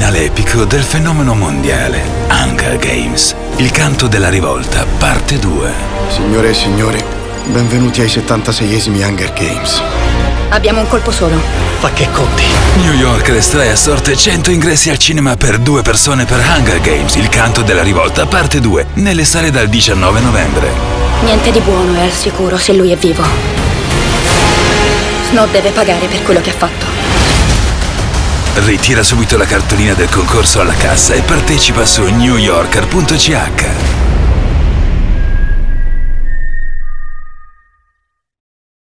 finale epico del fenomeno mondiale Hunger Games. Il canto della rivolta, parte 2. Signore e signori, benvenuti ai 76esimi Hunger Games. Abbiamo un colpo solo. Fa che conti. New York estrae a sorte 100 ingressi al cinema per 2 persone per Hunger Games, il canto della rivolta, parte 2, nelle sale dal 19 novembre. Niente di buono è al sicuro se lui è vivo. Snow deve pagare per quello che ha fatto. Ritira subito la cartolina del concorso alla cassa e partecipa su newyorker.ch.